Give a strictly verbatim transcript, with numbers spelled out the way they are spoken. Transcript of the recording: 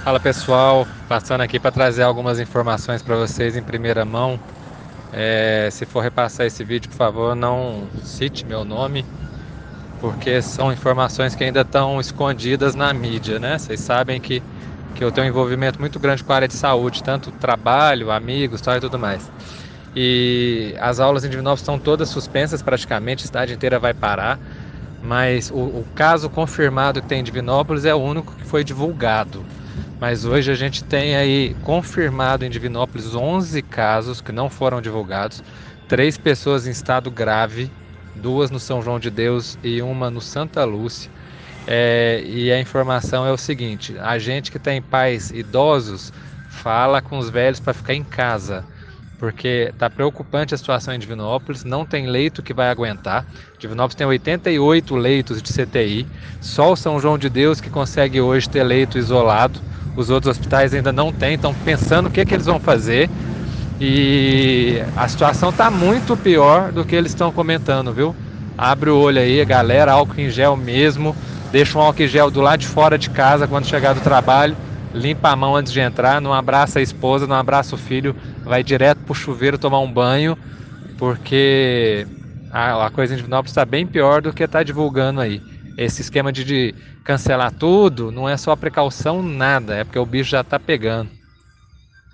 Fala pessoal, passando aqui para trazer algumas informações para vocês em primeira mão. É, se for repassar esse vídeo, por favor, não cite meu nome, porque são informações que ainda estão escondidas na mídia, né? Vocês sabem que, que eu tenho um envolvimento muito grande com a área de saúde, tanto trabalho, amigos, tal e tudo mais. E as aulas em Divinópolis estão todas suspensas praticamente, a cidade inteira vai parar, mas o, o caso confirmado que tem em Divinópolis é o único que foi divulgado. Mas hoje a gente tem aí confirmado em Divinópolis onze casos que não foram divulgados, três pessoas em estado grave, duas no São João de Deus e uma no Santa Lúcia. É, e a informação é o seguinte: a gente que tem pais idosos fala com os velhos para ficar em casa, porque está preocupante a situação em Divinópolis, não tem leito que vai aguentar. Divinópolis tem oitenta e oito leitos de C T I, só o São João de Deus que consegue hoje ter leito isolado, os outros hospitais ainda não têm, estão pensando o que, que eles vão fazer, e a situação está muito pior do que eles estão comentando, viu? Abre o olho aí, galera, álcool em gel mesmo, deixa um álcool em gel do lado de fora de casa quando chegar do trabalho, limpa a mão antes de entrar, não abraça a esposa, não abraça o filho, vai direto pro chuveiro tomar um banho, porque a, a coisa em Divinópolis está bem pior do que está divulgando aí. Esse esquema de, de cancelar tudo não é só precaução, nada, é porque o bicho já está pegando.